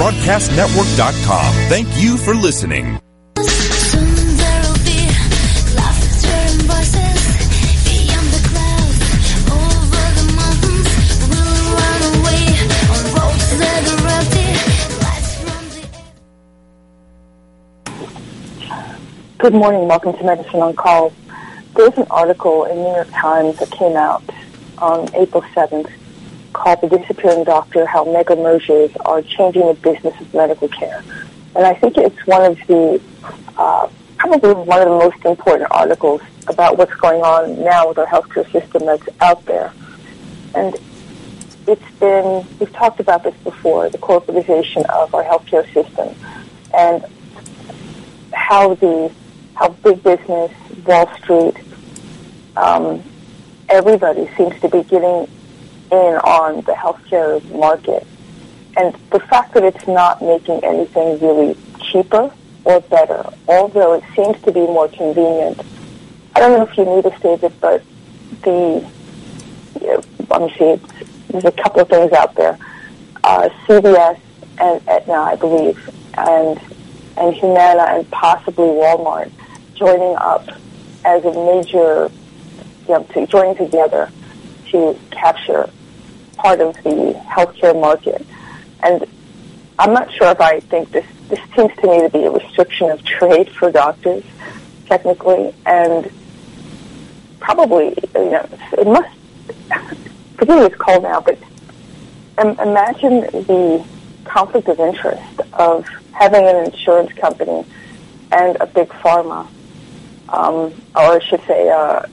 BroadcastNetwork.com. Thank you for listening. Good morning. Welcome to Medicine on Call. There's an article in New York Times that came out on April 7th called The Disappearing Doctor, How Mega Mergers Are Changing the Business of Medical Care. And I think it's one of the, probably one of the most important articles about what's going on now with our healthcare system that's out there. And we've talked about this before, the corporatization of our healthcare system and how big business, Wall Street, everybody seems to be getting in on the healthcare market. And the fact that it's not making anything really cheaper or better, although it seems to be more convenient. I don't know if you knew this, David, but there's a couple of things out there. CVS and Aetna, I believe, and Humana and possibly Walmart joining up as a major, joining together to capture part of the healthcare market. And I'm not sure if I think this seems to me to be a restriction of trade for doctors, technically, and probably, it must, forget what it's called now, but imagine the conflict of interest of having an insurance company and a big pharma, or I should say a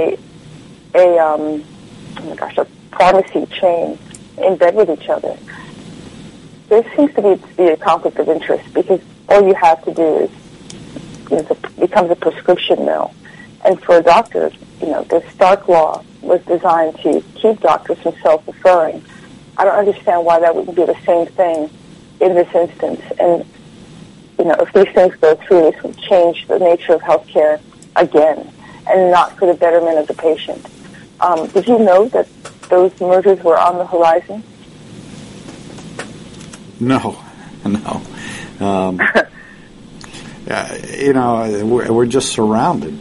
pharmacy chain in bed with each other. There seems to be a conflict of interest because all you have to do is, it becomes a prescription mill. And for doctors, the Stark Law was designed to keep doctors from self-referring. I don't understand why that wouldn't be the same thing in this instance. And, if these things go through, this would change the nature of healthcare again, and not for the betterment of the patient. Did you know that those mergers were on the horizon? No. We're just surrounded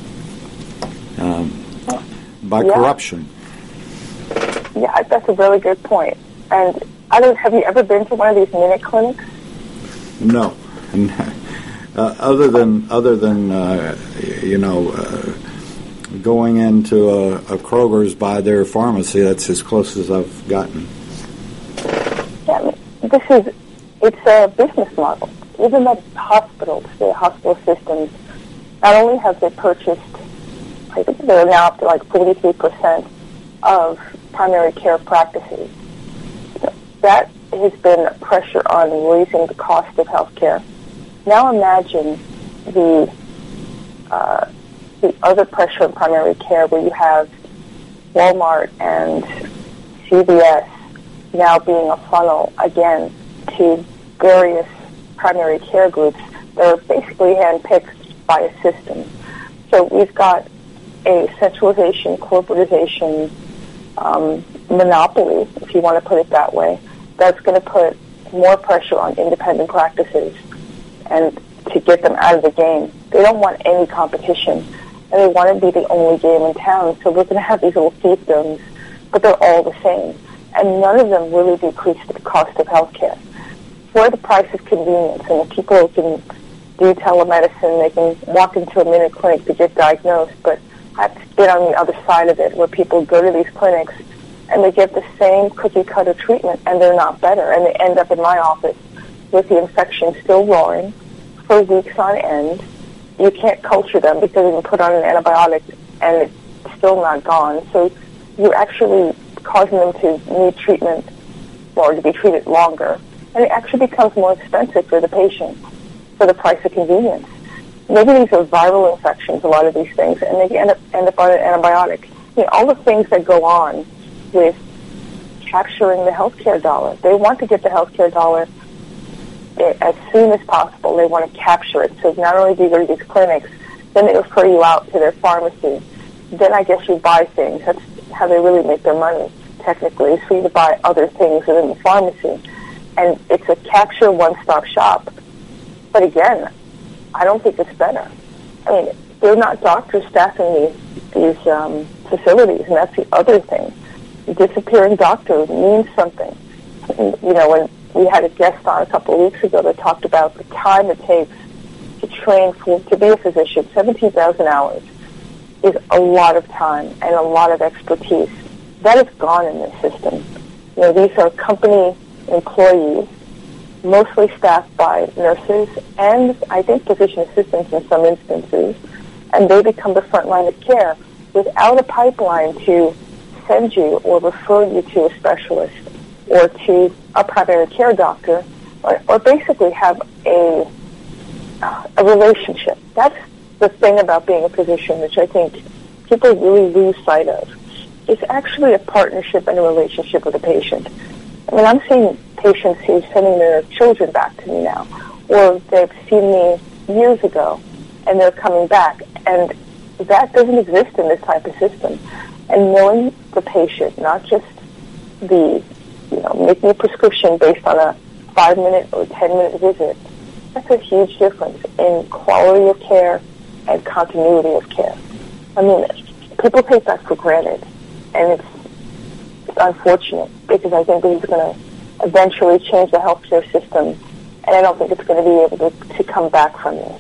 by corruption. Yeah, that's a really good point. And have you ever been to one of these minute clinics? No. Other than going into a Kroger's by their pharmacy, that's as close as I've gotten. Yeah, it's a business model. Even the hospitals, the hospital systems, not only have they purchased, I think they're now up to like 43% of primary care practices. That has been pressure on raising the cost of healthcare. Now imagine the other pressure on primary care where you have Walmart and CVS now being a funnel, again, to various primary care groups that are basically handpicked by a system. So we've got a centralization, corporatization, monopoly, if you want to put it that way, that's going to put more pressure on independent practices and to get them out of the game. They don't want any competition, and they want to be the only game in town. So we're going to have these little fiefdoms, but they're all the same. And none of them really decrease the cost of healthcare. For the price of convenience, and the people can do telemedicine, they can walk into a minute clinic to get diagnosed, but I've been on the other side of it where people go to these clinics and they get the same cookie-cutter treatment and they're not better, and they end up in my office with the infection still roaring for weeks on end. You can't culture them because you can put on an antibiotic and it's still not gone. So you're actually causing them to need treatment or to be treated longer. And it actually becomes more expensive for the patient for the price of convenience. Maybe these are viral infections, a lot of these things, and they end up on an antibiotic. All the things that go on with capturing the healthcare dollar. They want to get the healthcare dollar as soon as possible. They want to capture it. So not only do you go to these clinics, then they refer you out to their pharmacy. Then I guess you buy things. That's how they really make their money, technically, is for you to buy other things within the pharmacy. And it's a capture one-stop shop. But again, I don't think it's better. I mean, they're not doctors staffing these facilities, and that's the other thing. The disappearing doctor means something. And, you know, when we had a guest on a couple of weeks ago that talked about the time it takes to train to be a physician, 17,000 hours is a lot of time and a lot of expertise. That is gone in this system. You know, these are company employees, mostly staffed by nurses and I think physician assistants in some instances, and they become the front line of care without a pipeline to send you or refer you to a specialist or to a primary care doctor, or basically have a relationship. That's the thing about being a physician, which I think people really lose sight of. It's actually a partnership and a relationship with a patient. I mean, I'm seeing patients who are sending their children back to me now, or they've seen me years ago, and they're coming back, and that doesn't exist in this type of system. And knowing the patient, not just making a prescription based on a 5-minute or 10-minute visit, that's a huge difference in quality of care and continuity of care. I mean, people take that for granted, and it's unfortunate because I think this is going to eventually change the healthcare system, and I don't think it's going to be able to come back from this.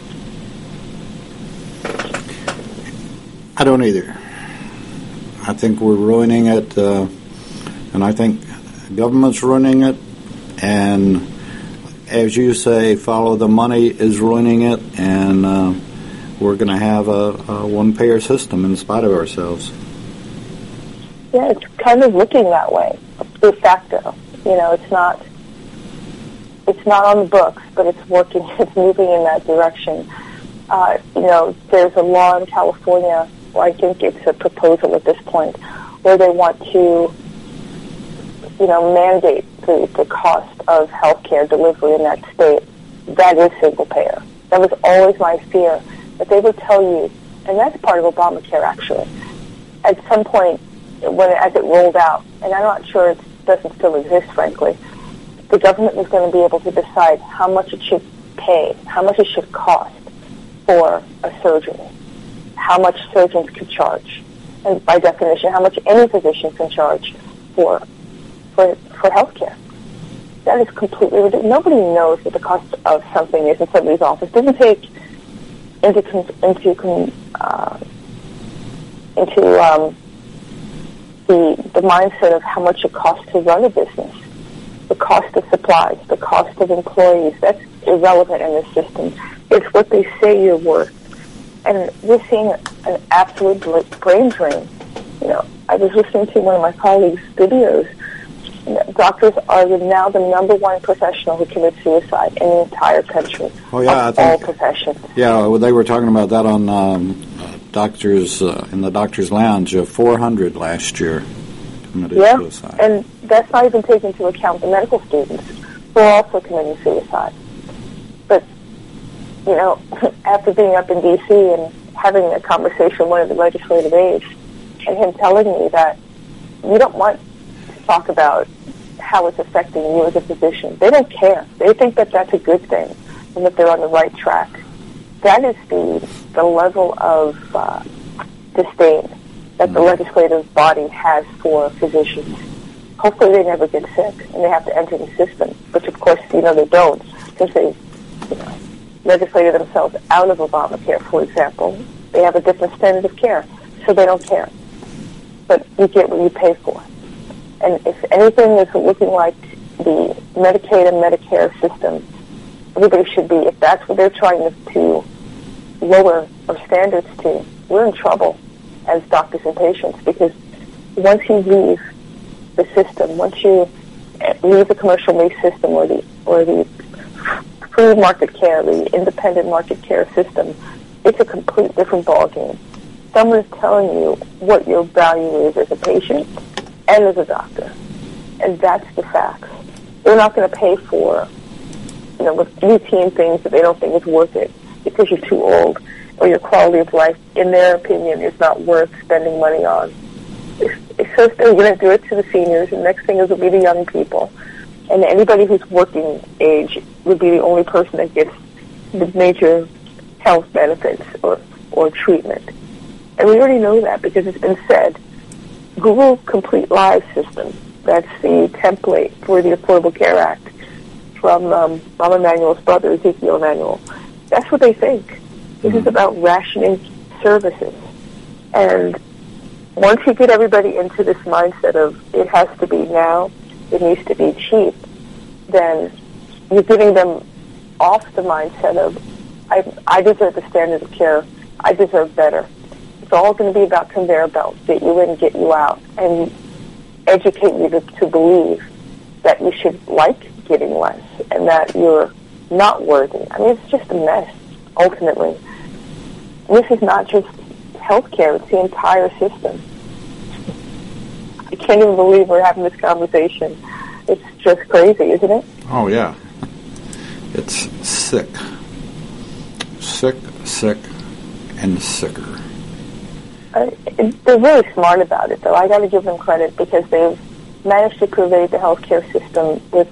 I don't either. I think we're ruining it, and I think government's ruining it, and as you say, follow the money is ruining it, and we're going to have a one-payer system in spite of ourselves. Yeah, it's kind of looking that way, de facto. You know, it's not on the books, but it's working. It's moving in that direction. There's a law in California, or I think it's a proposal at this point, where they want to, mandate the cost of healthcare delivery in that state. That is single payer. That was always my fear, that they would tell you, and that's part of Obamacare actually. At some point, as it rolled out, and I'm not sure it doesn't still exist, frankly, the government was going to be able to decide how much it should pay, how much it should cost for a surgery, how much surgeons could charge, and by definition, how much any physician can charge for health care. That is completely ridiculous. Nobody knows what the cost of something is in somebody's office. It doesn't take into the mindset of how much it costs to run a business, the cost of supplies, the cost of employees. That's irrelevant in this system. It's what they say you're worth. And we're seeing an absolute brain drain. I was listening to one of my colleagues' videos. Doctors are now the number one professional who commits suicide in the entire country. Oh, yeah, all professions. Yeah, well, they were talking about that on doctors in the doctor's lounge. 400 last year committed suicide. And that's not even taking into account the medical students who are also committing suicide. But after being up in D.C. and having a conversation with one of the legislative aides, and him telling me that you don't want to talk about how it's affecting you as a physician. They don't care. They think that that's a good thing and that they're on the right track. That is the level of disdain that the legislative body has for physicians. Hopefully they never get sick and they have to enter the system, which of course, they don't, because they legislated themselves out of Obamacare, for example. They have a different standard of care, so they don't care. But you get what you pay for. And if anything is looking like the Medicaid and Medicare system, everybody should be, if that's what they're trying to lower our standards to, we're in trouble as doctors and patients, because once you leave the system, once you leave the commercial-based system or the free market care, the independent market care system, it's a complete different ballgame. Someone is telling you what your value is as a patient and as a doctor. And that's the facts. They're not going to pay for, with routine things that they don't think is worth it because you're too old or your quality of life, in their opinion, is not worth spending money on. So they're going to do it to the seniors, and the next thing is will be the young people. and anybody who's working age would be the only person that gets the major health benefits or treatment. And we already know that because it's been said. Google Complete Lives system, that's the template for the Affordable Care Act from Rahm Emanuel's brother, Ezekiel Emanuel. That's what they think. This is about rationing services. And once you get everybody into this mindset of it has to be now, it needs to be cheap, then you're getting them off the mindset of, I deserve the standard of care, I deserve better. It's all going to be about conveyor belts, get you in, get you out, and educate you to believe that you should like getting less and that you're not worthy. I mean, it's just a mess, ultimately. This is not just healthcare, it's the entire system. I can't even believe we're having this conversation. It's just crazy, isn't it? Oh, yeah. It's sick. Sick, and sicker. They're really smart about it, though. I got to give them credit because they've managed to pervade the healthcare system with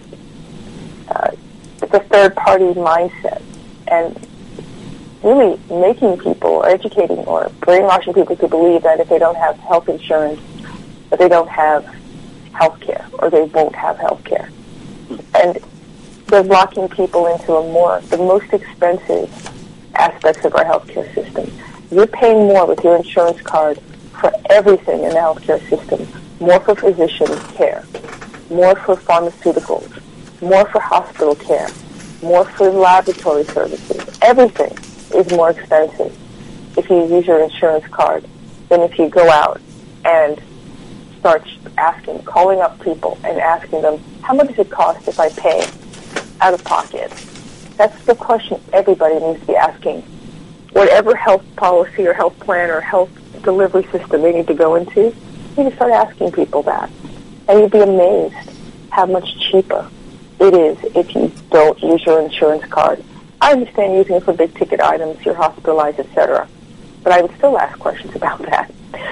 a third-party mindset and really making people, or educating or brainwashing people to believe that if they don't have health insurance, that they don't have health care or they won't have health care. And they're locking people into the most expensive aspects of our healthcare system. You're paying more with your insurance card for everything in the healthcare system. More for physician care, more for pharmaceuticals, more for hospital care, more for laboratory services. Everything is more expensive if you use your insurance card than if you go out and start calling up people and asking them, how much does it cost if I pay out of pocket? That's the question everybody needs to be asking. Whatever health policy or health plan or health delivery system they need to go into, you need to start asking people that. And you'd be amazed how much cheaper it is if you don't use your insurance card. I understand using it for big-ticket items, you're hospitalized, etc. But I would still ask questions about that.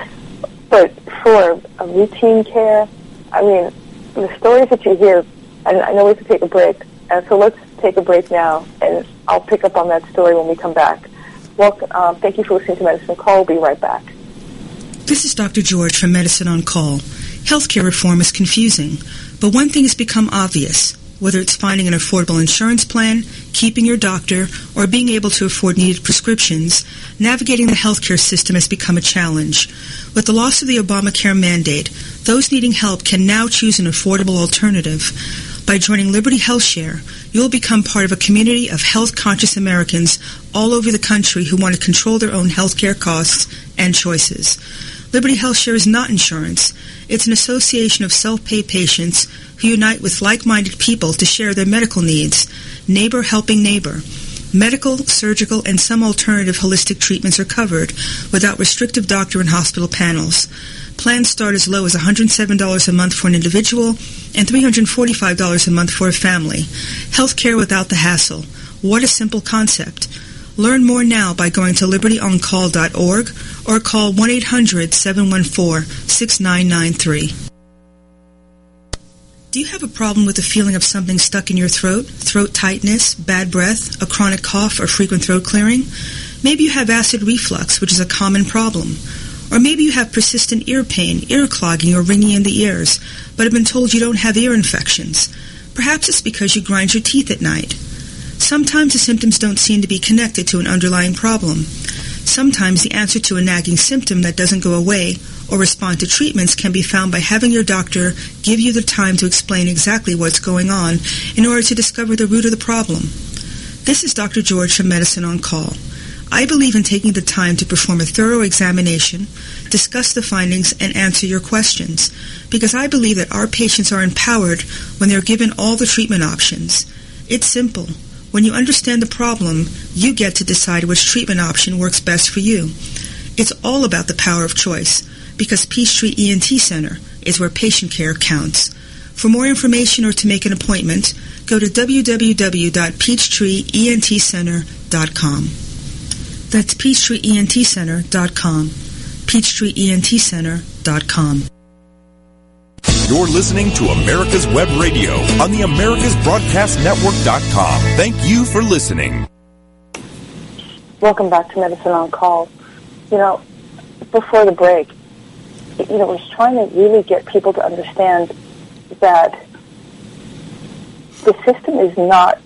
But for a routine care, I mean, the stories that you hear, and I know we have to take a break, and so let's take a break now, and I'll pick up on that story when we come back. Welcome. Thank you for listening to Medicine on Call. We'll be right back. This is Dr. George from Medicine on Call. Healthcare reform is confusing, but one thing has become obvious. Whether it's finding an affordable insurance plan, keeping your doctor, or being able to afford needed prescriptions, navigating the healthcare system has become a challenge. With the loss of the Obamacare mandate, those needing help can now choose an affordable alternative. By joining Liberty HealthShare, you'll become part of a community of health-conscious Americans all over the country who want to control their own healthcare costs and choices. Liberty HealthShare is not insurance. It's an association of self-pay patients who unite with like-minded people to share their medical needs. Neighbor helping neighbor. Medical, surgical, and some alternative holistic treatments are covered without restrictive doctor and hospital panels. Plans start as low as $107 a month for an individual and $345 a month for a family. Healthcare without the hassle. What a simple concept. Learn more now by going to libertyoncall.org or call 1-800-714-6993. Do you have a problem with the feeling of something stuck in your throat, throat tightness, bad breath, a chronic cough, or frequent throat clearing? Maybe you have acid reflux, which is a common problem. Or maybe you have persistent ear pain, ear clogging, or ringing in the ears, but have been told you don't have ear infections. Perhaps it's because you grind your teeth at night. Sometimes the symptoms don't seem to be connected to an underlying problem. Sometimes the answer to a nagging symptom that doesn't go away or respond to treatments can be found by having your doctor give you the time to explain exactly what's going on in order to discover the root of the problem. This is Dr. George from Medicine on Call. I believe in taking the time to perform a thorough examination, discuss the findings, and answer your questions, because I believe that our patients are empowered when they're given all the treatment options. It's simple. When you understand the problem, you get to decide which treatment option works best for you. It's all about the power of choice, because Peachtree ENT Center is where patient care counts. For more information or to make an appointment, go to www.peachtreeentcenter.com. That's peachtreeentcenter.com. peachtreeentcenter.com. You're listening to America's Web Radio on the AmericasBroadcastNetwork.com. Thank you for listening. Welcome back to Medicine on Call. Before the break, I was trying to really get people to understand that the system is not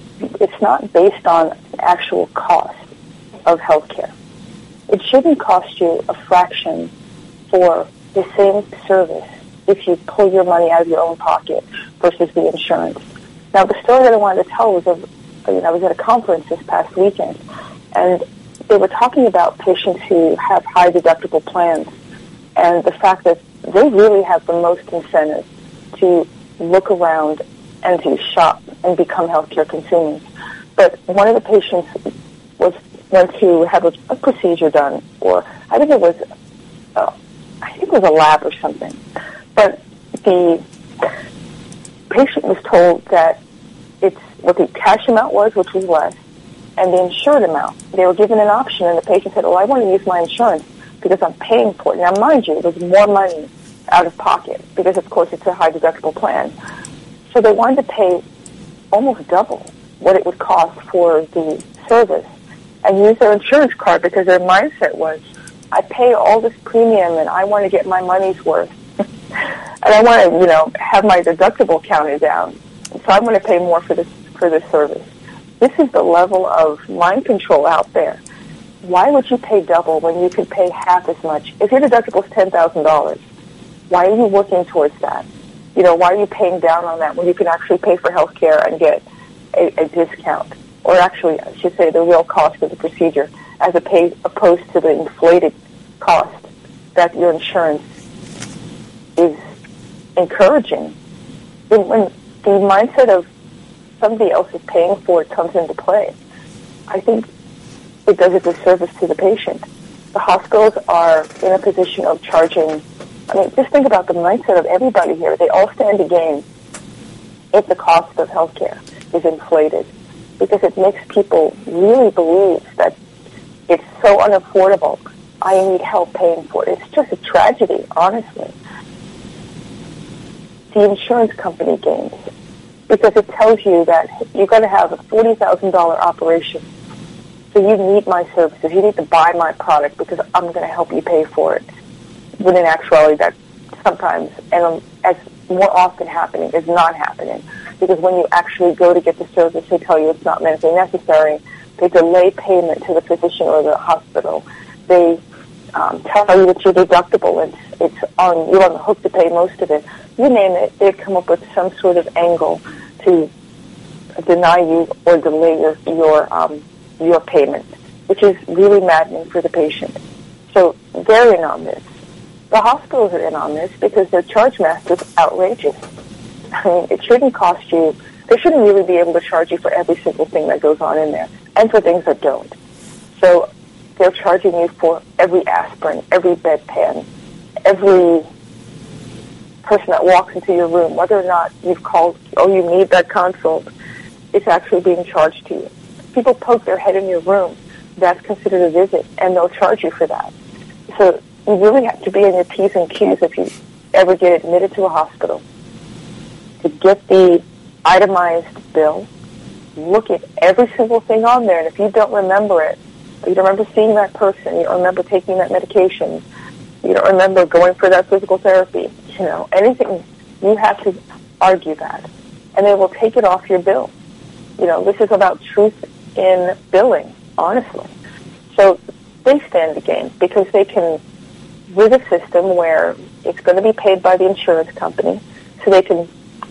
based on actual cost of healthcare. It shouldn't cost you a fraction for the same service if you pull your money out of your own pocket versus the insurance. Now, the story that I wanted to tell was I was at a conference this past weekend, and they were talking about patients who have high deductible plans and the fact that they really have the most incentive to look around and to shop and become healthcare consumers. But one of the patients went to have a procedure done, or I think it was a lab or something. But the patient was told that it's what the cash amount was, which was less, and the insured amount. They were given an option, and the patient said, I want to use my insurance because I'm paying for it. Now, mind you, there's more money out of pocket because, of course, it's a high-deductible plan. So they wanted to pay almost double what it would cost for the service and use their insurance card because their mindset was, I pay all this premium and I want to get my money's worth. And I want to, have my deductible counted down. So I'm going to pay more for this service. This is the level of mind control out there. Why would you pay double when you could pay half as much? If your deductible is $10,000, why are you working towards that? Why are you paying down on that when you can actually pay for health care and get a discount? Or actually, I should say, the real cost of the procedure as opposed to the inflated cost that your insurance is encouraging. When the mindset of somebody else is paying for it comes into play, I think it does a disservice to the patient. The hospitals are in a position of charging. Just think about the mindset of everybody here. They all stand to gain if the cost of healthcare is inflated, because it makes people really believe that it's so unaffordable. I need help paying for it. It's just a tragedy, honestly. The insurance company gains because it tells you that you're going to have a $40,000 operation. So you need my services. You need to buy my product because I'm going to help you pay for it. When in actuality, that sometimes, and as more often happening, is not happening. Because when you actually go to get the service, they tell you it's not medically necessary. They delay payment to the physician or the hospital. They tell you that your deductible, you're on the hook to pay most of it. You name it, they come up with some sort of angle to deny you or delay your payment, which is really maddening for the patient. So they're in on this. The hospitals are in on this because their charge master is outrageous. It shouldn't cost you. They shouldn't really be able to charge you for every single thing that goes on in there and for things that don't. So they're charging you for every aspirin, every bedpan, every person that walks into your room, whether or not you've called, you need that consult, it's actually being charged to you. People poke their head in your room, that's considered a visit, and they'll charge you for that. So you really have to be in your P's and Q's if you ever get admitted to a hospital to get the itemized bill, look at every single thing on there, and if you don't remember it, you don't remember seeing that person, you don't remember taking that medication, you don't remember going for that physical therapy, anything, you have to argue that. And they will take it off your bill. This is about truth in billing, honestly. So they stand to gain because they can, with a system where it's going to be paid by the insurance company, so they can,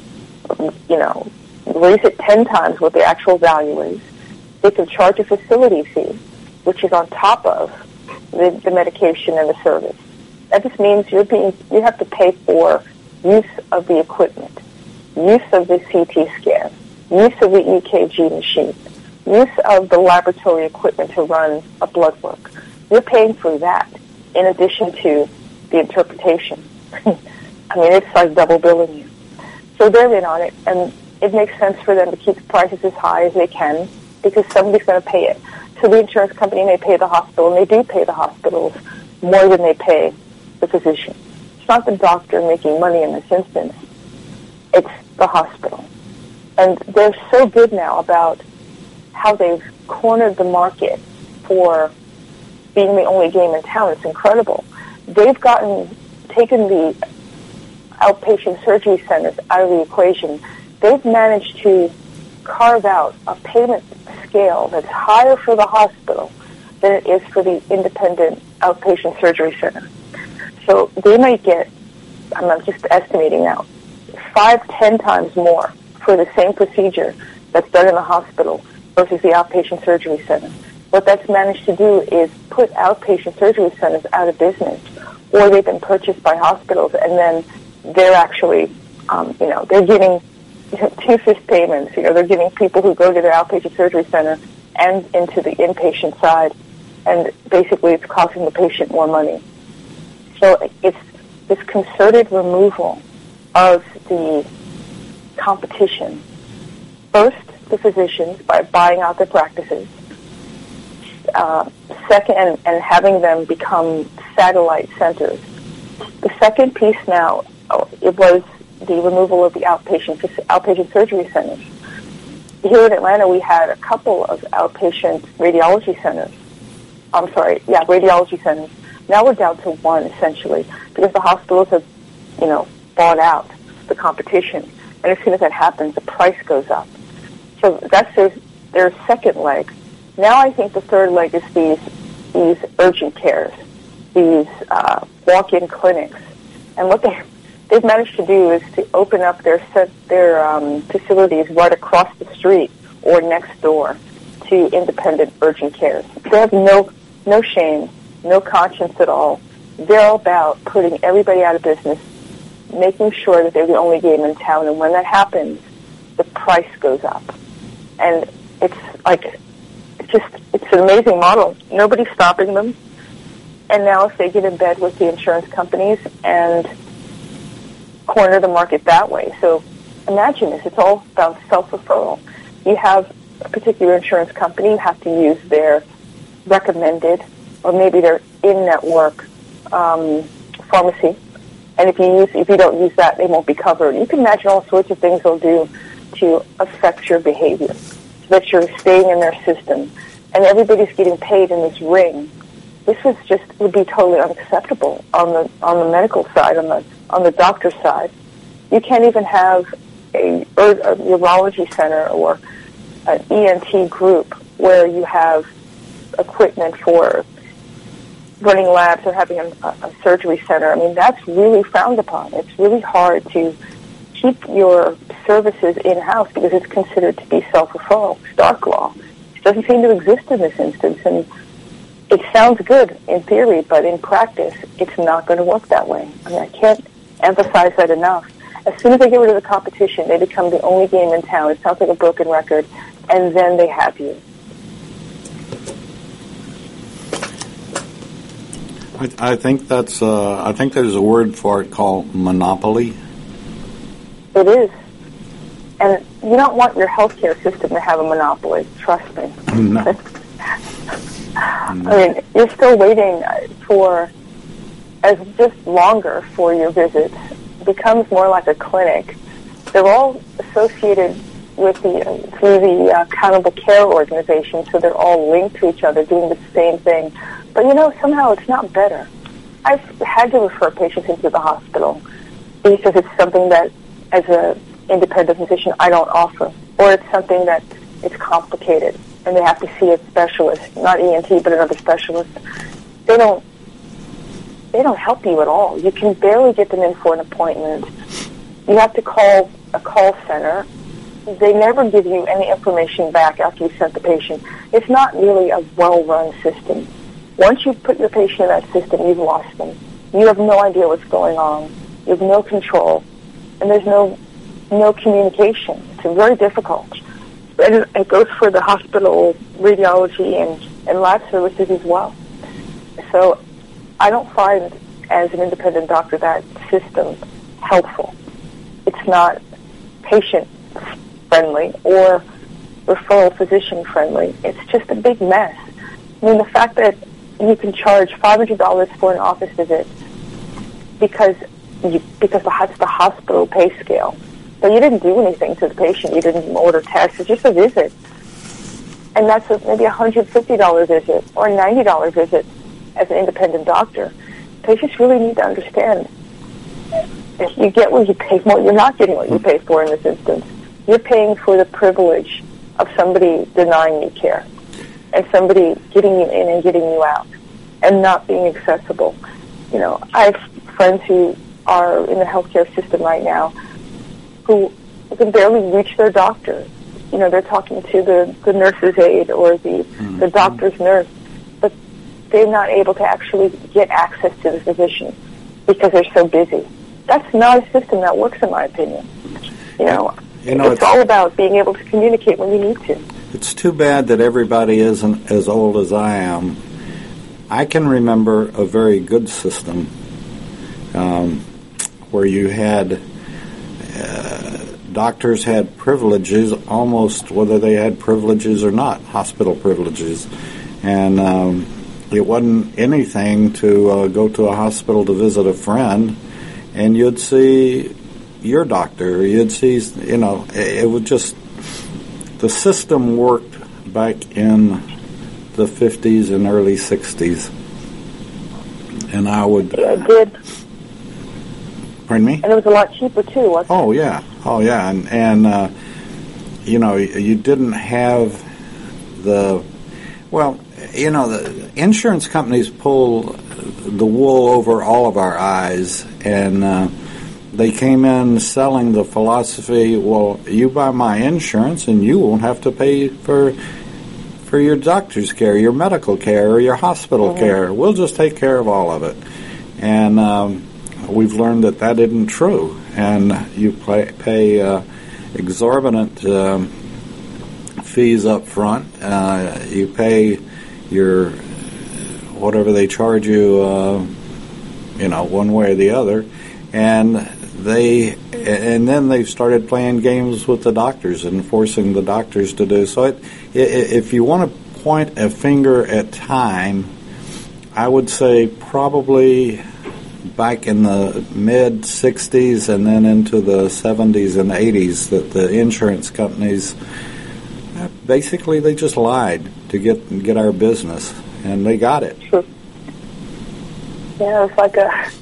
raise it 10 times what the actual value is. They can charge a facility fee, which is on top of the medication and the service. That just means you have to pay for use of the equipment, use of the CT scan, use of the EKG machine, use of the laboratory equipment to run a blood work. You're paying for that in addition to the interpretation. It's like double billing you. So they're in on it, and it makes sense for them to keep the prices as high as they can because somebody's going to pay it. So the insurance company may pay the hospital, and they do pay the hospitals more than they pay the physician. It's not the doctor making money in this instance. It's the hospital. And they're so good now about how they've cornered the market for being the only game in town. It's incredible. They've taken the outpatient surgery centers out of the equation. They've managed to carve out a payment scale that's higher for the hospital than it is for the independent outpatient surgery center. So they might get, I'm just estimating now, 5-10 times more for the same procedure that's done in the hospital versus the outpatient surgery center. What that's managed to do is put outpatient surgery centers out of business, or they've been purchased by hospitals, and then they're actually, they're getting two-fifth payments. They're getting people who go to their outpatient surgery center and into the inpatient side, and basically it's costing the patient more money. So it's this concerted removal of the competition. First, the physicians by buying out their practices. Second, and having them become satellite centers. The second piece now, it was the removal of the outpatient surgery centers. Here in Atlanta, we had a couple of outpatient radiology centers. Radiology centers. Now we're down to one, essentially, because the hospitals have, bought out the competition. And as soon as that happens, the price goes up. So that's their second leg. Now I think the third leg is these urgent cares, these walk-in clinics. And what they've managed to do is to open up their facilities right across the street or next door to independent urgent cares. They have no shame, no conscience at all. They're all about putting everybody out of business, making sure that they're the only game in town. And when that happens, the price goes up. And it's an amazing model. Nobody's stopping them. And now if they get in bed with the insurance companies and corner the market that way. So imagine this. It's all about self-referral. You have a particular insurance company. You have to use their recommended or maybe their in-network pharmacy. And if you don't use that, they won't be covered. You can imagine all sorts of things they'll do to affect your behavior so that you're staying in their system. And everybody's getting paid in this ring. This would be totally unacceptable on the medical side, on the doctor's side. You can't even have a urology center or an ENT group where you have equipment for running labs or having a surgery center. I mean, that's really frowned upon. It's really hard to keep your services in-house because it's considered to be self-referral, Stark law. It doesn't seem to exist in this instance, and it sounds good in theory, but in practice, it's not going to work that way. I mean, I can't emphasize that enough. As soon as they get rid of the competition, they become the only game in town. It sounds like a broken record, and then they have you. I think that's. I think there's a word for it called monopoly. It is, and you don't want your healthcare system to have a monopoly. Trust me. No. I mean, you're still waiting for just longer for your visits. It becomes more like a clinic. They're all associated with through the Accountable Care Organization, so they're all linked to each other, doing the same thing. But somehow it's not better. I've had to refer patients into the hospital because it's something that, as an independent physician, I don't offer, or it's something that it's complicated and they have to see a specialist, not ENT, but another specialist. They don't help you at all. You can barely get them in for an appointment. You have to call a call center. They never give you any information back after you sent the patient. It's not really a well-run system. Once you put your patient in that system, you've lost them. You have no idea what's going on. You have no control. And there's no communication. It's very difficult. And it goes for the hospital radiology and lab services as well. So I don't find, as an independent doctor, that system helpful. It's not patient-friendly or referral physician-friendly. It's just a big mess. I mean, the fact that you can charge $500 for an office visit because because that's the hospital pay scale. But you didn't do anything to the patient. You didn't order tests. It's just a visit. And that's maybe a $150 visit or a $90 visit as an independent doctor. Patients really need to understand if you get what you pay for, you're not getting what you pay for in this instance. You're paying for the privilege of somebody denying you care and somebody getting you in and getting you out and not being accessible. You know, I have friends who are in the healthcare system right now who can barely reach their doctor. You know, they're talking to the nurse's aide or the doctor's nurse, but they're not able to actually get access to the physician because they're so busy. That's not a system that works, in my opinion. You know, it's all about being able to communicate when you need to. It's too bad that everybody isn't as old as I am. I can remember a very good system where you had doctors had privileges, almost whether they had privileges or not, hospital privileges. And it wasn't anything to go to a hospital to visit a friend, and you'd see your doctor. You'd see, you know, it would just, the system worked back in the 50s and early 60s. And I would... Yeah, it did. Pardon me? And it was a lot cheaper, too, wasn't it? Oh, yeah. And you know, you didn't have the... Well, you know, the insurance companies pull the wool over all of our eyes, and they came in selling the philosophy, well, you buy my insurance and you won't have to pay for your doctor's care, your medical care, or your hospital care. We'll just take care of all of it. And we've learned that isn't true. And you pay exorbitant fees up front. You pay your whatever they charge you, you know, one way or the other. And then they've started playing games with the doctors and forcing the doctors to do so. If you want to point a finger at time, I would say probably back in the mid 60s and then into the 70s and 80s that the insurance companies basically they just lied to get our business, and they got it. Sure. Yeah, it's like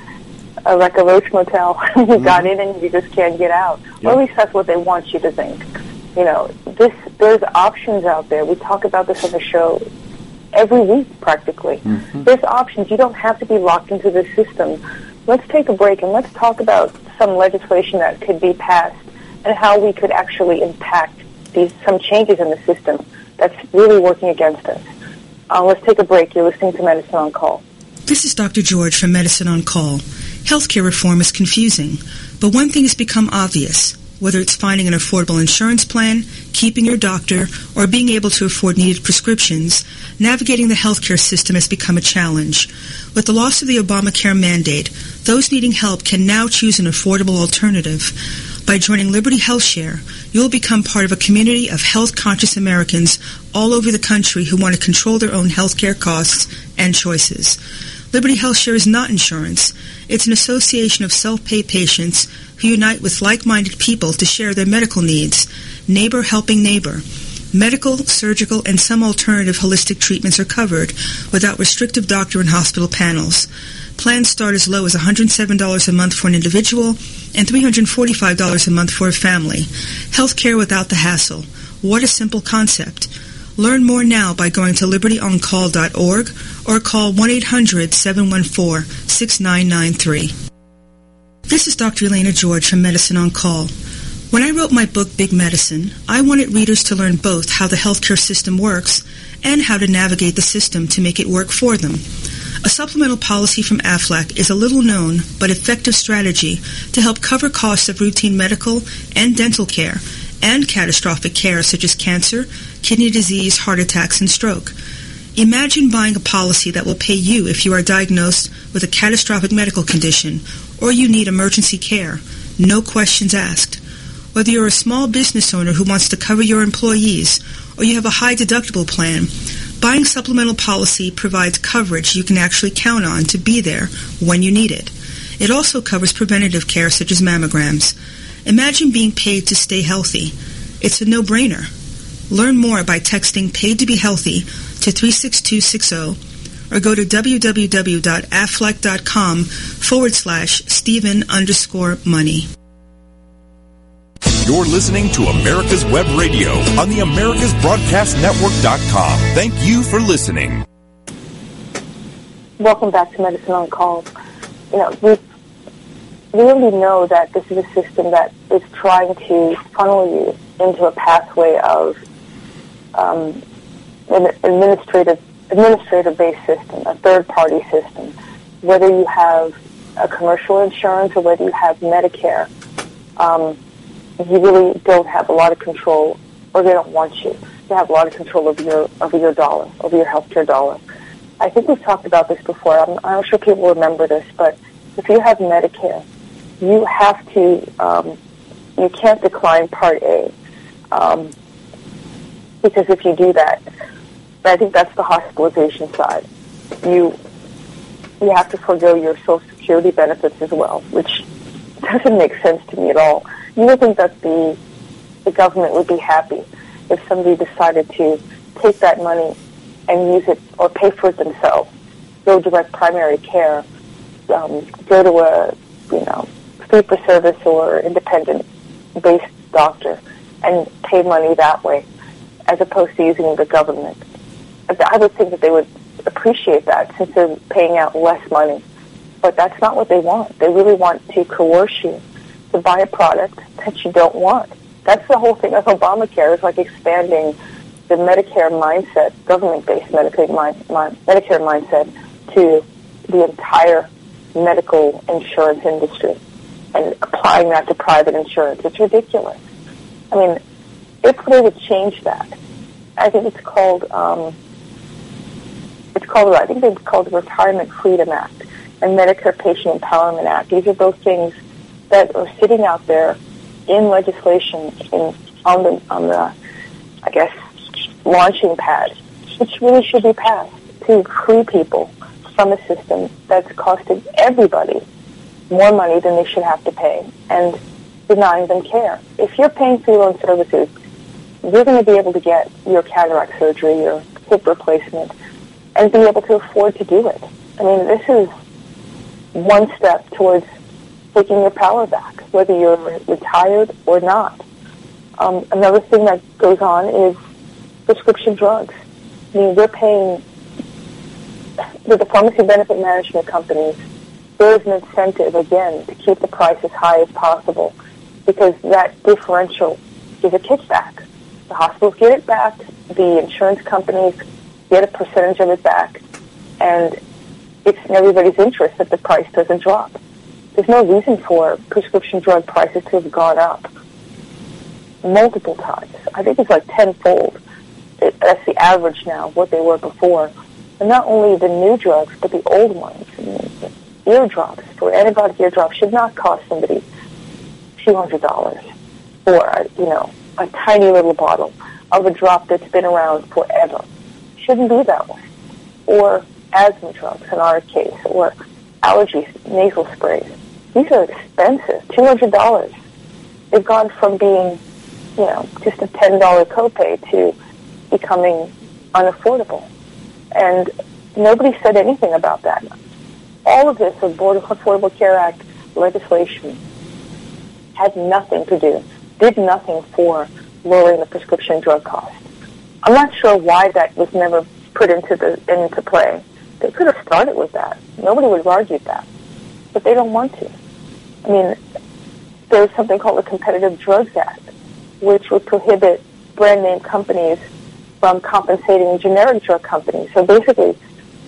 a roach motel. You got in and you just can't get out. Yep. Or at least that's what they want you to think. You know, there's options out there. We talk about this on the show every week practically. There's options. You don't have to be locked into the system. Let's take a break and let's talk about some legislation that could be passed and how we could actually impact some changes in the system that's really working against us. Let's take a break. You're listening to Medicine on Call. This is Dr. George from Medicine on Call. Healthcare reform is confusing, but one thing has become obvious. Whether it's finding an affordable insurance plan, keeping your doctor, or being able to afford needed prescriptions, navigating the healthcare system has become a challenge. With the loss of the Obamacare mandate, those needing help can now choose an affordable alternative. By joining Liberty HealthShare, you'll become part of a community of health-conscious Americans all over the country who want to control their own healthcare costs and choices. Liberty HealthShare is not insurance. It's an association of self-pay patients who unite with like-minded people to share their medical needs. Neighbor helping neighbor. Medical, surgical, and some alternative holistic treatments are covered without restrictive doctor and hospital panels. Plans start as low as $107 a month for an individual and $345 a month for a family. Healthcare without the hassle. What a simple concept. Learn more now by going to libertyoncall.org or call 1-800-714-6993. This is Dr. Elena George from Medicine on Call. When I wrote my book, Big Medicine, I wanted readers to learn both how the healthcare system works and how to navigate the system to make it work for them. A supplemental policy from AFLAC is a little-known but effective strategy to help cover costs of routine medical and dental care and catastrophic care such as cancer, kidney disease, heart attacks, and stroke. Imagine buying a policy that will pay you if you are diagnosed with a catastrophic medical condition or you need emergency care. No questions asked. Whether you're a small business owner who wants to cover your employees or you have a high deductible plan, buying supplemental policy provides coverage you can actually count on to be there when you need it. It also covers preventative care such as mammograms. Imagine being paid to stay healthy. It's a no-brainer. Learn more by texting PAID to be healthy to 36260 or go to www.aflac.com/Stephen_money. You're listening to America's Web Radio on the AmericasBroadcastNetwork.com. Thank you for listening. Welcome back to Medicine on Call. We already know that this is a system that is trying to funnel you into a pathway of an administrative-based system, a third-party system. Whether you have a commercial insurance or whether you have Medicare, you really don't have a lot of control, or they don't want you to have a lot of control over your dollar, over your healthcare dollar. I think we've talked about this before. I'm not sure people remember this, but if you have Medicare, you have to, you can't decline Part A, because if you do that, I think that's the hospitalization side. You have to forego your Social Security benefits as well, which doesn't make sense to me at all. You would think that the government would be happy if somebody decided to take that money and use it or pay for it themselves, go direct primary care, go to a fee-for-service or independent-based doctor and pay money that way, as opposed to using the government. I would think that they would appreciate that since they're paying out less money. But that's not what they want. They really want to coerce you to buy a product that you don't want. That's the whole thing of Obamacare, is like expanding the Medicare mindset, government-based Medicare mindset, to the entire medical insurance industry and applying that to private insurance. It's ridiculous. I mean, if they would change that, I think it's called the Retirement Freedom Act and Medicare Patient Empowerment Act. These are both things that are sitting out there in legislation on the I guess, launching pad, which really should be passed to free people from a system that's costing everybody more money than they should have to pay and denying them care. If you're paying for your own services, you're going to be able to get your cataract surgery, your hip replacement, and be able to afford to do it. I mean, this is one step towards taking your power back, whether you're retired or not. Another thing that goes on is prescription drugs. I mean, we're paying, with the pharmacy benefit management companies, there is an incentive, again, to keep the price as high as possible, because that differential is a kickback. The hospitals get it back, the insurance companies get a percentage of it back, and it's in everybody's interest that the price doesn't drop. There's no reason for prescription drug prices to have gone up multiple times. I think it's like tenfold. That's the average now of what they were before. And not only the new drugs, but the old ones. I mean, eardrops, for antibiotic eardrops, should not cost somebody $200 for a tiny little bottle of a drop that's been around forever. Shouldn't be that way. Or asthma drugs in our case, or allergy nasal sprays. These are expensive, $200. They've gone from being, just a $10 copay to becoming unaffordable. And nobody said anything about that. All of this Affordable Care Act legislation had nothing to do, did nothing for lowering the prescription drug cost. I'm not sure why that was never put into play. They could have started with that. Nobody would have argued that. But they don't want to. I mean, there's something called the Competitive Drugs Act, which would prohibit brand name companies from compensating generic drug companies. So basically,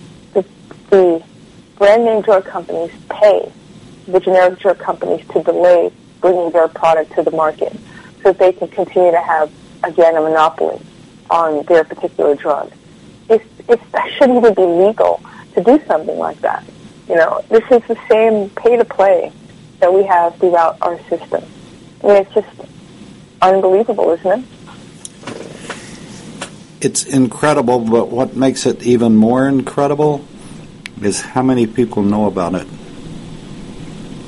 the brand name drug companies pay the generic drug companies to delay bringing their product to the market so that they can continue to have, again, a monopoly on their particular drug. That shouldn't even be legal to do something like that. This is the same pay-to-play that we have throughout our system. I mean, it's just unbelievable, isn't it? It's incredible, but what makes it even more incredible is how many people know about it.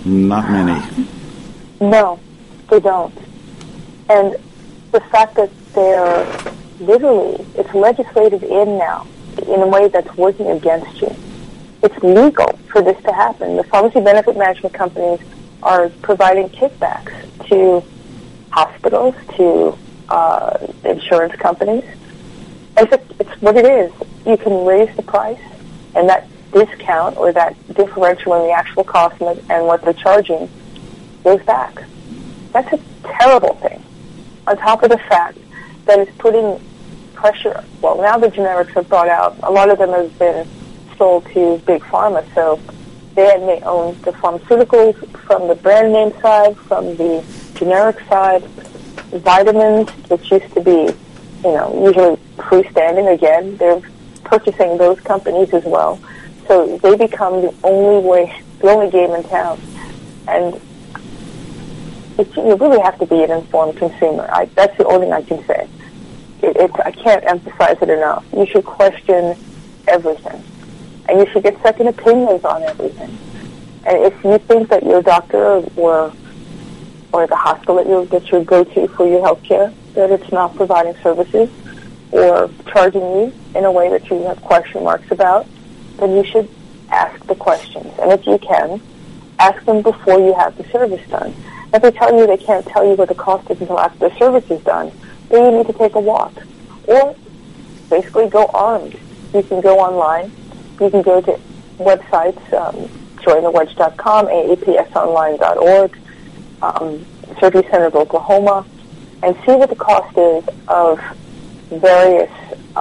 Not many. No, they don't. And the fact that they're literally, it's legislated in now in a way that's working against you. It's legal for this to happen. The pharmacy benefit management companies are providing kickbacks to hospitals, to insurance companies. It's what it is. You can raise the price, and that discount or that differential in the actual cost and what they're charging goes back. That's a terrible thing. On top of the fact that it's putting pressure. Well, now the generics are brought out. A lot of them have been sold to Big Pharma, so they may own the pharmaceuticals from the brand name side, from the generic side. Vitamins, which used to be, usually freestanding, again, they're purchasing those companies as well. So they become the only game in town. And you really have to be an informed consumer. That's the only thing I can say. I can't emphasize it enough. You should question everything. And you should get second opinions on everything. And if you think that your doctor or the hospital that you go to for your health care, that it's not providing services or charging you in a way that you have question marks about, then you should ask the questions. And if you can, ask them before you have the service done. If they tell you they can't tell you what the cost is until after the service is done, then you need to take a walk. Or basically go armed. You can go online. You can go to websites, jointhewedge.com, aapsonline.org, Surgery Center of Oklahoma, and see what the cost is of various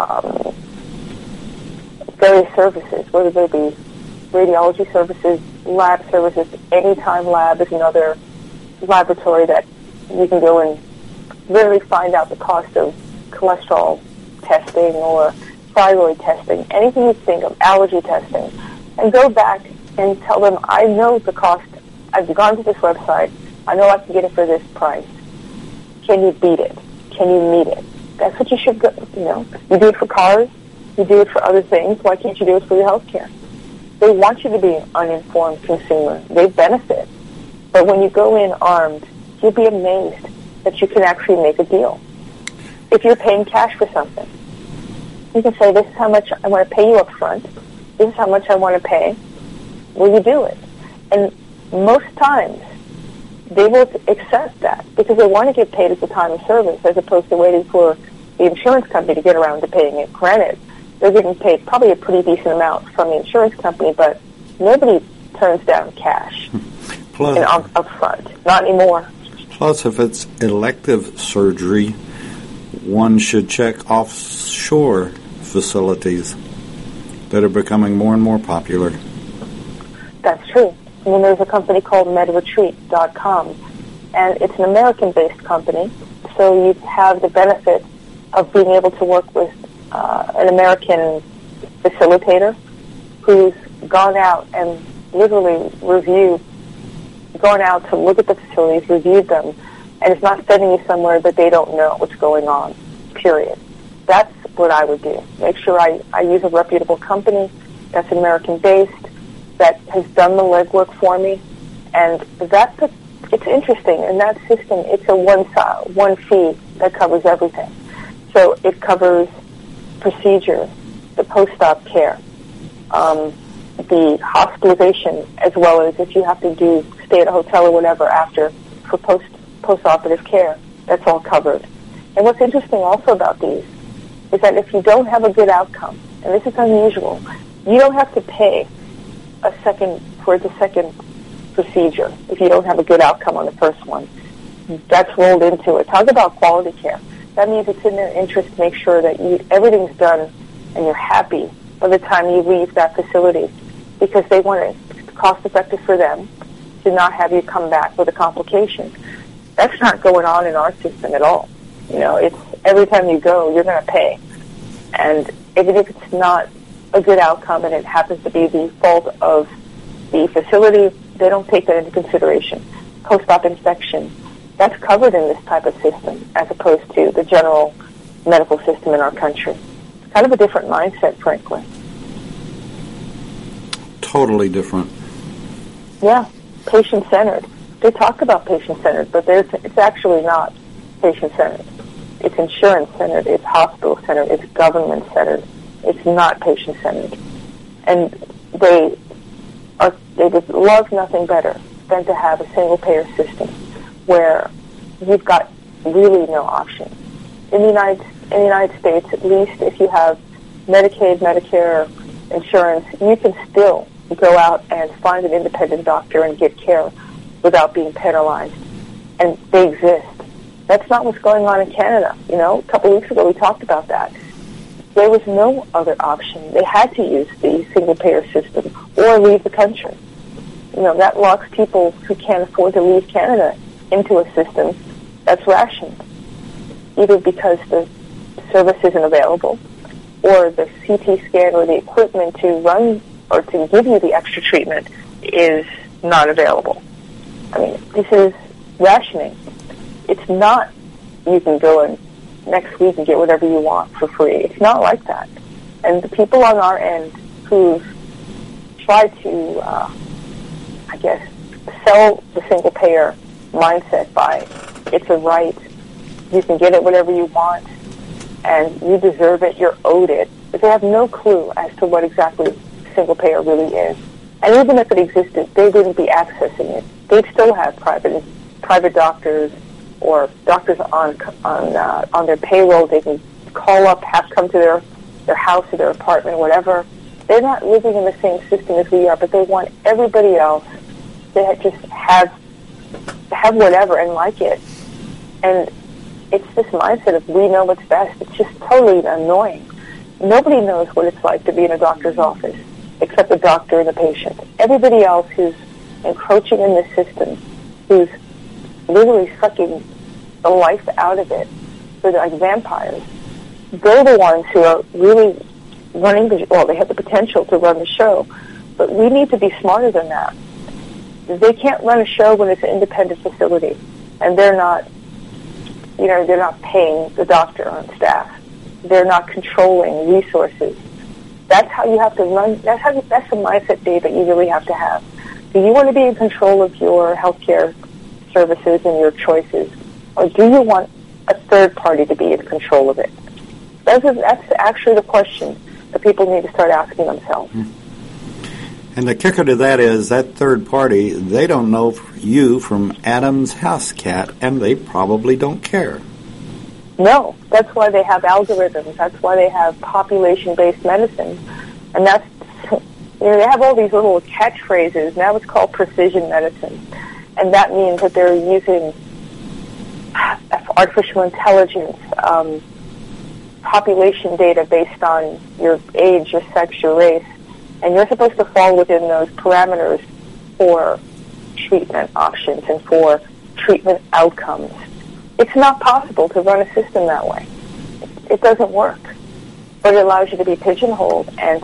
services, whether they be radiology services, lab services. Anytime Lab is another laboratory that you can go and really find out the cost of cholesterol testing or thyroid testing, anything you think of, allergy testing, and go back and tell them, I know the cost. I've gone to this website. I know I can get it for this price. Can you beat it? Can you meet it? That's what you should go, You do it for cars. You do it for other things. Why can't you do it for your health care? They want you to be an uninformed consumer. They benefit. But when you go in armed, you'll be amazed that you can actually make a deal. If you're paying cash for something, you can say, this is how much I want to pay you up front. This is how much I want to pay. Will you do it? And most times, they will accept that because they want to get paid at the time of service as opposed to waiting for the insurance company to get around to paying it. Granted, they're getting paid probably a pretty decent amount from the insurance company, but nobody turns down cash up front. Not anymore. Plus, if it's elective surgery, one should check offshore facilities that are becoming more and more popular. That's true. I mean, there's a company called MedRetreat.com, and it's an American-based company, so you have the benefit of being able to work with an American facilitator who's gone out and literally gone out to look at the facilities, reviewed them, and it's not sending you somewhere that they don't know what's going on, period. That's what I would do. Make sure I use a reputable company that's American-based, that has done the legwork for me, and it's interesting. In that system, it's a one fee that covers everything. So it covers procedure, the post-op care, the hospitalization, as well as if you have to stay at a hotel or whatever after for post-operative care. That's all covered. And what's interesting also about these is that if you don't have a good outcome, and this is unusual, you don't have to pay for the second procedure if you don't have a good outcome on the first one. That's rolled into it. Talk about quality care. That means it's in their interest to make sure that everything's done and you're happy by the time you leave that facility, because they want it cost effective for them to not have you come back with a complication. That's not going on in our system at all. It's every time you go, you're going to pay. And even if it's not a good outcome and it happens to be the fault of the facility, they don't take that into consideration. Post-op inspection, that's covered in this type of system as opposed to the general medical system in our country. It's kind of a different mindset, frankly. Totally different. Yeah, patient-centered. They talk about patient-centered, but it's actually not patient-centered. It's insurance-centered, it's hospital-centered, it's government-centered. It's not patient-centered. And they would love nothing better than to have a single-payer system where you've got really no option. In the United States, at least, if you have Medicaid, Medicare insurance, you can still go out and find an independent doctor and get care without being penalized. And they exist. That's not what's going on in Canada. You know, a couple of weeks ago we talked about that. There was no other option. They had to use the single-payer system or leave the country. You know, that locks people who can't afford to leave Canada into a system that's rationed, either because the service isn't available or the CT scan or the equipment to run or to give you the extra treatment is not available. I mean, this is rationing. It's not you can go in next week and get whatever you want for free. It's not like that. And the people on our end who've tried to, sell the single-payer mindset by it's a right, you can get it whatever you want, and you deserve it, you're owed it, but they have no clue as to what exactly single-payer really is. And even if it existed, they wouldn't be accessing it. They'd still have private doctors or doctors on their payroll. They can call up, have come to their house or their apartment, whatever. They're not living in the same system as we are, but they want everybody else to just have whatever and like it. And it's this mindset of we know what's best. It's just totally annoying. Nobody knows what it's like to be in a doctor's office except the doctor and the patient. Everybody else who's encroaching in this system, who's literally sucking the life out of it, they're like vampires. They're the ones who are really running they have the potential to run the show, but we need to be smarter than that. They can't run a show when it's an independent facility, and they're not paying the doctor on staff. They're not controlling resources. That's how you have to run. That's the mindset, Dave, that you really have to have. Do you want to be in control of your healthcare services and your choices, or do you want a third party to be in control of it? That's actually the question that people need to start asking themselves. And the kicker to that is that third party, they don't know you from Adam's house cat, and they probably don't care. No, that's why they have algorithms. That's why they have population-based medicine. And that's, they have all these little catchphrases. Now it's called precision medicine. And that means that they're using artificial intelligence, population data based on your age, your sex, your race. And you're supposed to fall within those parameters for treatment options and for treatment outcomes. It's not possible to run a system that way. It doesn't work. But it allows you to be pigeonholed and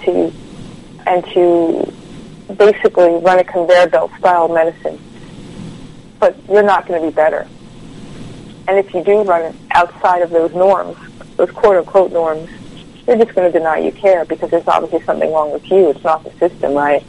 to basically run a conveyor belt style medicine. But you're not going to be better. And if you do run it outside of those norms, those quote-unquote norms, they're just going to deny you care because there's obviously something wrong with you. It's not the system, right?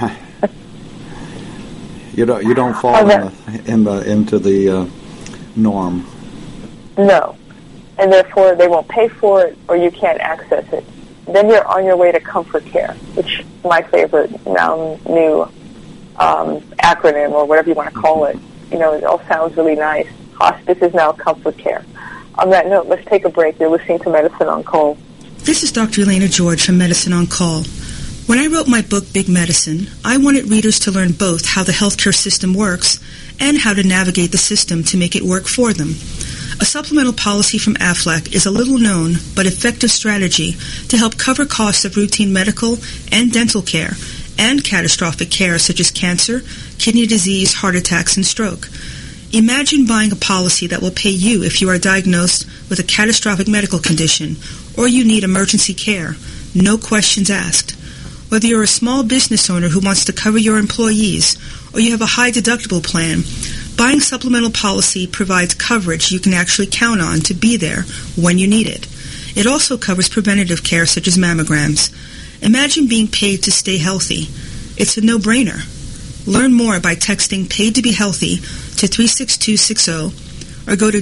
You don't fall into the norm. No, and therefore they won't pay for it, or you can't access it. Then you're on your way to comfort care, which is my favorite now new acronym, or whatever you want to call it. You know, it all sounds really nice. Hospice is now comfort care. On that note, let's take a break. You're listening to Medicine on Call. This is Dr. Elena George from Medicine on Call. When I wrote my book, Big Medicine, I wanted readers to learn both how the healthcare system works and how to navigate the system to make it work for them. A supplemental policy from AFLAC is a little-known but effective strategy to help cover costs of routine medical and dental care and catastrophic care such as cancer, kidney disease, heart attacks, and stroke. Imagine buying a policy that will pay you if you are diagnosed with a catastrophic medical condition or you need emergency care, no questions asked. Whether you're a small business owner who wants to cover your employees or you have a high deductible plan, buying supplemental policy provides coverage you can actually count on to be there when you need it. It also covers preventative care such as mammograms. Imagine being paid to stay healthy. It's a no-brainer. Learn more by texting Paid to Be Healthy to 36260 or go to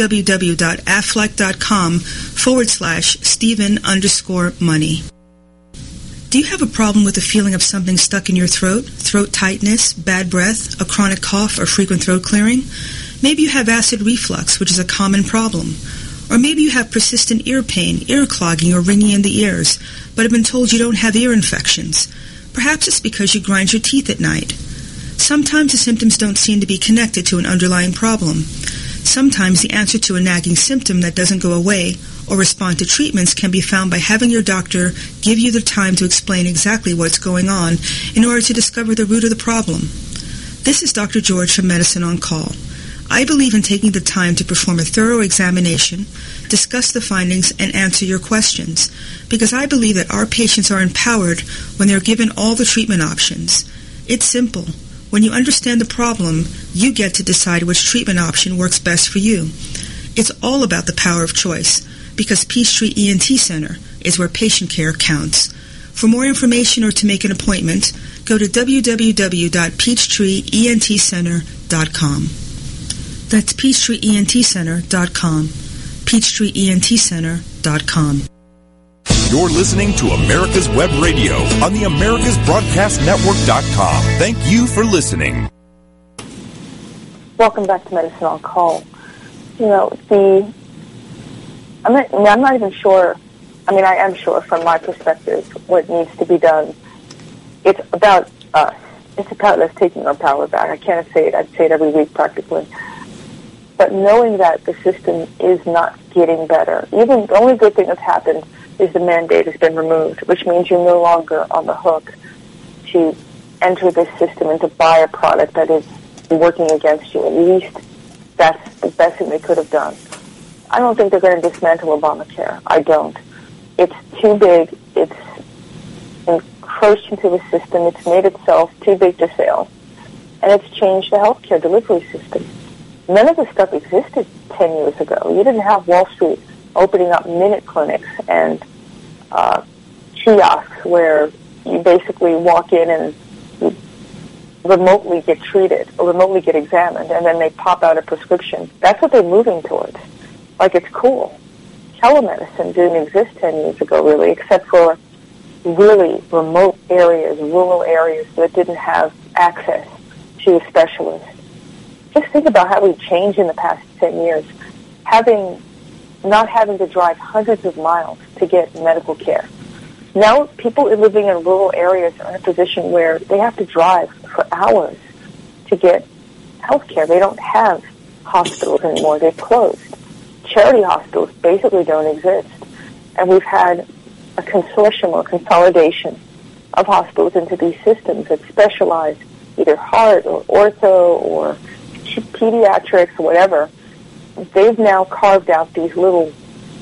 www.aflac.com/Stephen_money. Do you have a problem with the feeling of something stuck in your throat, throat tightness, bad breath, a chronic cough, or frequent throat clearing? Maybe you have acid reflux, which is a common problem. Or maybe you have persistent ear pain, ear clogging, or ringing in the ears, but have been told you don't have ear infections. Perhaps it's because you grind your teeth at night. Sometimes the symptoms don't seem to be connected to an underlying problem. Sometimes the answer to a nagging symptom that doesn't go away or respond to treatments can be found by having your doctor give you the time to explain exactly what's going on in order to discover the root of the problem. This is Dr. George from Medicine on Call. I believe in taking the time to perform a thorough examination, discuss the findings, and answer your questions, because I believe that our patients are empowered when they're given all the treatment options. It's simple. When you understand the problem, you get to decide which treatment option works best for you. It's all about the power of choice, because Peachtree ENT Center is where patient care counts. For more information or to make an appointment, go to www.peachtreeentcenter.com. That's peachtreeentcenter.com. peachtreeentcenter.com. You're listening to America's Web Radio on the AmericasBroadcastNetwork.com. Thank you for listening. Welcome back to Medicine on Call. I'm not even sure. I mean, I am sure from my perspective what needs to be done. It's about us. It's about us taking our power back. I can't say it. I'd say it every week practically. But knowing that the system is not getting better, even the only good thing that's happened is the mandate has been removed, which means you're no longer on the hook to enter this system and to buy a product that is working against you. At least that's the best thing they could have done. I don't think they're going to dismantle Obamacare. I don't. It's too big. It's encroached into the system. It's made itself too big to fail. And it's changed the healthcare delivery system. None of this stuff existed 10 years ago. You didn't have Wall Street opening up minute clinics and kiosks where you basically walk in and you remotely get treated or remotely get examined, and then they pop out a prescription. That's what they're moving towards. Like, it's cool. Telemedicine didn't exist 10 years ago, really, except for really remote areas, rural areas that didn't have access to a specialist. Just think about how we've changed in the past 10 years. Not having to drive hundreds of miles to get medical care. Now people living in rural areas are in a position where they have to drive for hours to get health care. They don't have hospitals anymore. They've closed. Charity hospitals basically don't exist. And we've had a consortium or consolidation of hospitals into these systems that specialize either heart or ortho or pediatrics or whatever. They've now carved out these little,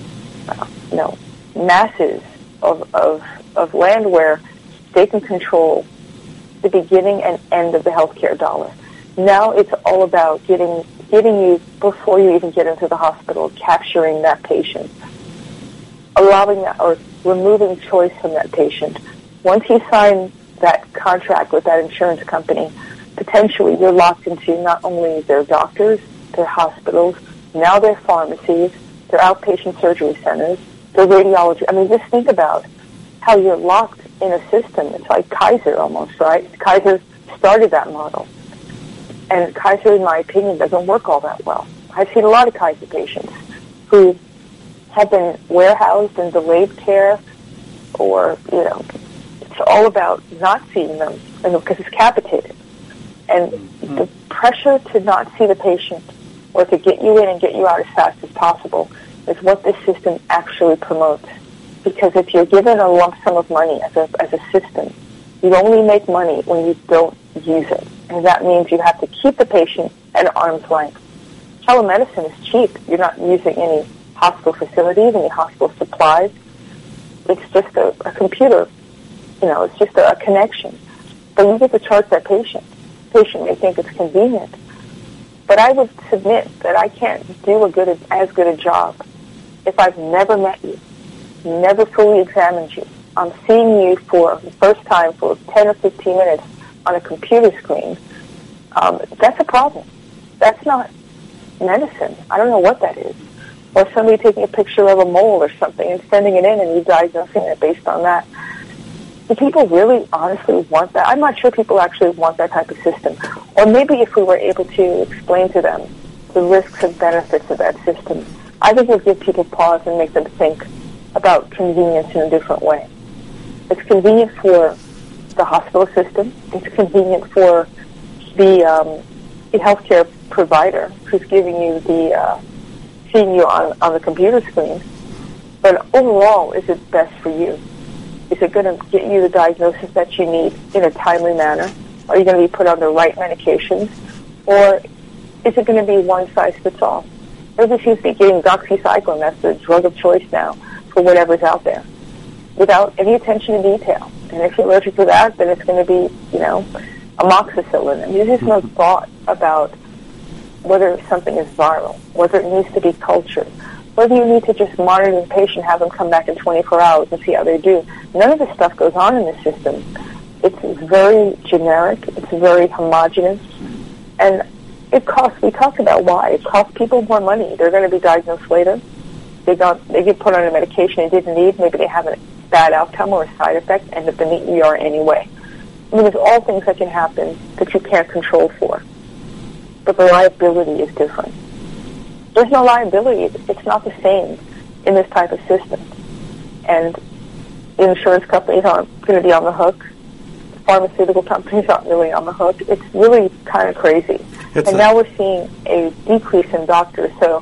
masses of land where they can control the beginning and end of the healthcare dollar. Now it's all about getting you before you even get into the hospital, capturing that patient, allowing that or removing choice from that patient. Once you sign that contract with that insurance company, potentially you're locked into not only their doctors, their hospitals, now their pharmacies, their outpatient surgery centers, their radiology. I mean, just think about how you're locked in a system. It's like Kaiser almost, right? Kaiser started that model. And Kaiser, in my opinion, doesn't work all that well. I've seen a lot of Kaiser patients who have been warehoused and delayed care, or, it's all about not seeing them because it's capitated. And the pressure to not see the patient or to get you in and get you out as fast as possible is what this system actually promotes. Because if you're given a lump sum of money as a system, you only make money when you don't use it. And that means you have to keep the patient at arm's length. Telemedicine is cheap. You're not using any hospital facilities, any hospital supplies. It's just a computer. It's just a connection. But you get to charge that patient. The patient may think it's convenient. But I would submit that I can't do as good a job if I've never met you, never fully examined you. I'm seeing you for the first time for 10 or 15 minutes on a computer screen, that's a problem. That's not medicine. I don't know what that is. Or somebody taking a picture of a mole or something and sending it in and you diagnosing it based on that. Do people really honestly want that? I'm not sure people actually want that type of system. Or maybe if we were able to explain to them the risks and benefits of that system, I think it would give people pause and make them think about convenience in a different way. It's convenient for the hospital system. It's convenient for the healthcare provider who's giving you the seeing you on the computer screen. But overall, is it best for you? Is it going to get you the diagnosis that you need in a timely manner? Are you going to be put on the right medications? Or is it going to be one size fits all? Everybody seems to be getting doxycycline. That's the drug of choice now for whatever's out there, without any attention to detail. And if you're allergic to that, then it's going to be, amoxicillin. I mean, there's no thought about whether something is viral, whether it needs to be cultured, whether you need to just monitor the patient, have them come back in 24 hours and see how they do. None of this stuff goes on in the system. It's very generic. It's very homogenous. And it costs, we talked about why. It costs people more money. They're going to be diagnosed later. They get put on a medication they didn't need. Maybe they have a bad outcome or a side effect, end up in the ER anyway. I mean, there's all things that can happen that you can't control for. But the liability is different. There's no liability. It's not the same in this type of system. And the insurance companies aren't going to be on the hook. The pharmaceutical companies aren't really on the hook. It's really kind of crazy. Now we're seeing a decrease in doctors. So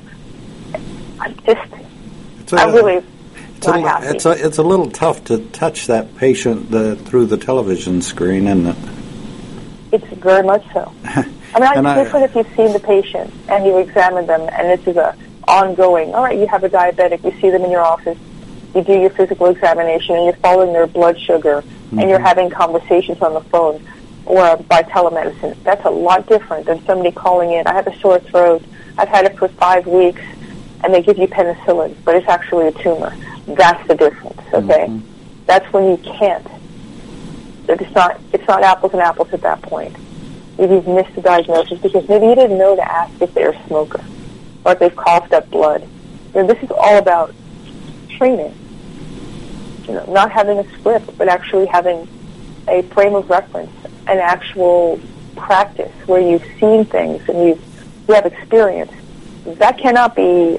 I'm really not happy. It's a little tough to touch that patient through the television screen, isn't it? It's very much so. I mean, it's different if you've seen the patient and you examine them, and this is a ongoing, all right, you have a diabetic, you see them in your office, you do your physical examination, and you're following their blood sugar, and you're having conversations on the phone or by telemedicine. That's a lot different than somebody calling in, I have a sore throat, I've had it for 5 weeks, and they give you penicillin, but it's actually a tumor. That's the difference, okay? Mm-hmm. That's when you can't. It's not apples and apples at that point. Maybe you've missed the diagnosis because maybe you didn't know to ask if they're a smoker or if they've coughed up blood. This is all about training. Not having a script, but actually having a frame of reference, an actual practice where you've seen things and you have experience. That cannot be,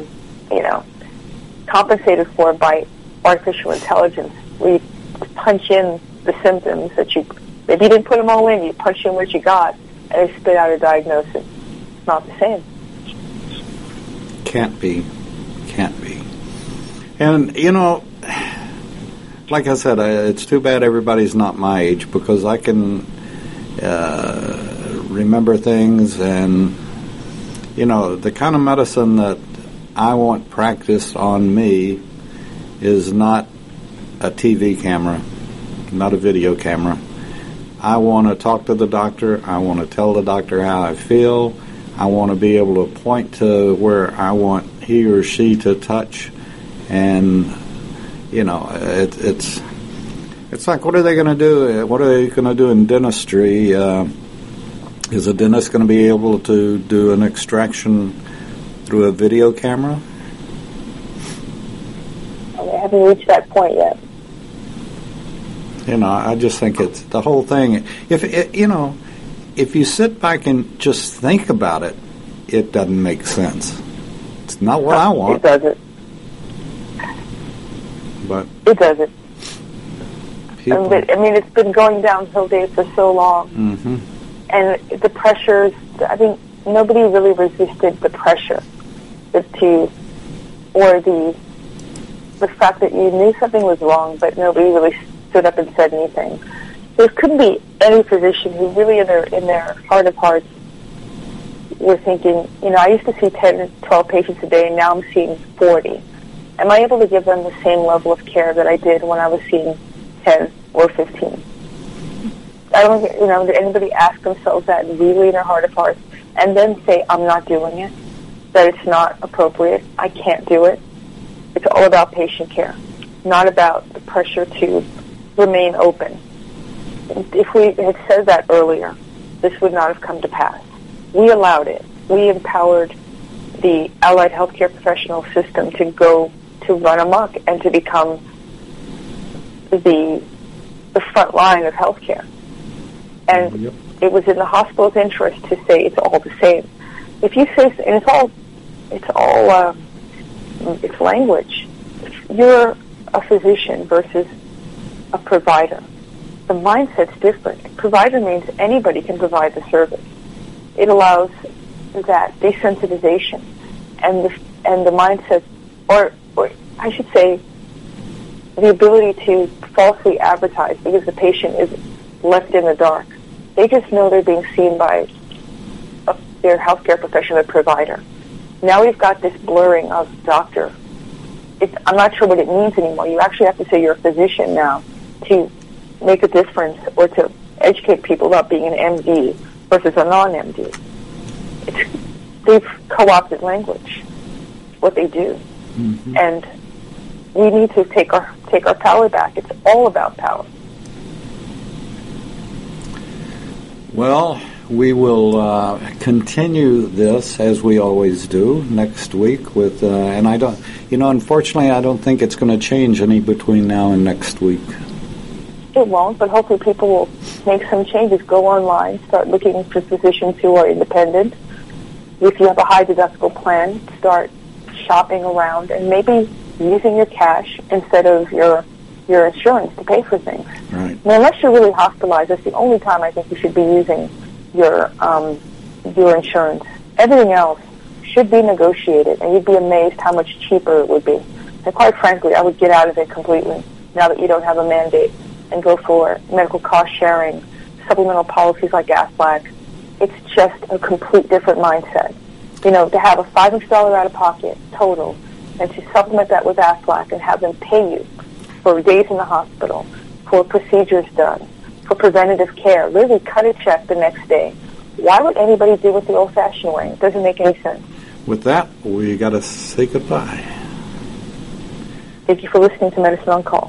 compensated for by artificial intelligence, where you punch in the symptoms that maybe you didn't put them all in, you punch in what you got, and they spit out a diagnosis. It's not the same. Can't be. And, like I said, it's too bad everybody's not my age, because I can remember things, and, the kind of medicine that I want practiced on me is not a TV camera, not a video camera. I want to talk to the doctor. I want to tell the doctor how I feel. I want to be able to point to where I want he or she to touch. And, it's like, what are they going to do? What are they going to do in dentistry? Is a dentist going to be able to do an extraction through a video camera? I haven't reached that point yet. I just think it's the whole thing. If you sit back and just think about it, it doesn't make sense. It's not what I want. It doesn't. But it doesn't. It's been going downhill days for so long. Mm-hmm. And the pressures, I think nobody really resisted the pressure or the fact that you knew something was wrong, but nobody really stood up and said anything. There couldn't be any physician who really in their heart of hearts were thinking, I used to see 10, 12 patients a day, and now I'm seeing 40. Am I able to give them the same level of care that I did when I was seeing 10 or 15? I don't did anybody ask themselves that really in their heart of hearts and then say, I'm not doing it, that it's not appropriate, I can't do it? It's all about patient care, not about the pressure to remain open. if we had said that earlier, this would not have come to pass. We allowed it. We empowered the allied healthcare professional system to go to run amok and to become the front line of healthcare. And it was in the hospital's interest to say it's all the same. If you say, and it's language. If you're a physician versus a provider, the mindset's different. Provider means anybody can provide the service. It allows that desensitization and the mindset, or I should say, the ability to falsely advertise because the patient is left in the dark. They just know they're being seen by their healthcare professional, their provider. Now we've got this blurring of doctor. I'm not sure what it means anymore. You actually have to say you're a physician now to make a difference or to educate people about being an MD versus a non-MD. They've co-opted language, what they do. Mm-hmm. And we need to take our power back. It's all about power. Well, we will continue this as we always do next week with, and I don't, unfortunately, I don't think it's going to change any between now and next week. It won't, but hopefully people will make some changes. Go online, start looking for physicians who are independent. If you have a high deductible plan, start shopping around and maybe using your cash instead of your insurance to pay for things. Right. Now, unless you're really hospitalized, that's the only time I think you should be using your insurance. Everything else should be negotiated, and you'd be amazed how much cheaper it would be. And quite frankly, I would get out of it completely now that you don't have a mandate and go for medical cost sharing, supplemental policies like Aflac. It's just a complete different mindset. To have a $500 out of pocket total and to supplement that with Aflac and have them pay you for days in the hospital, for procedures done, for preventative care, literally cut a check the next day. Why would anybody do it the old-fashioned way? It doesn't make any sense. With that, we got to say goodbye. Thank you for listening to Medicine on Call.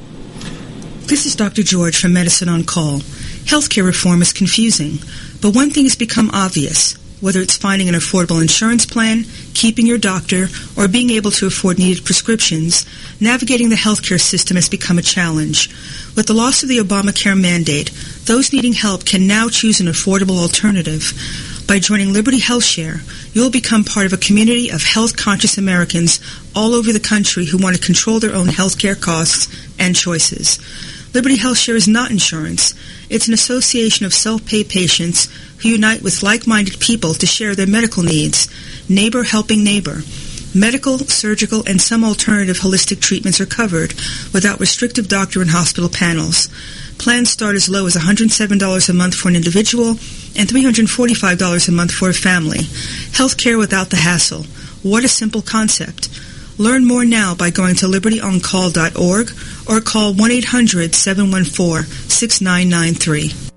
This is Dr. George from Medicine on Call. Healthcare reform is confusing, but one thing has become obvious. Whether it's finding an affordable insurance plan, keeping your doctor, or being able to afford needed prescriptions, navigating the healthcare system has become a challenge. With the loss of the Obamacare mandate, those needing help can now choose an affordable alternative. By joining Liberty HealthShare, you'll become part of a community of health-conscious Americans all over the country who want to control their own healthcare costs and choices. Liberty HealthShare is not insurance. It's an association of self-pay patients who unite with like-minded people to share their medical needs. Neighbor helping neighbor. Medical, surgical, and some alternative holistic treatments are covered without restrictive doctor and hospital panels. Plans start as low as $107 a month for an individual and $345 a month for a family. Healthcare without the hassle. What a simple concept. Learn more now by going to libertyoncall.org or call 1-800-714-6993.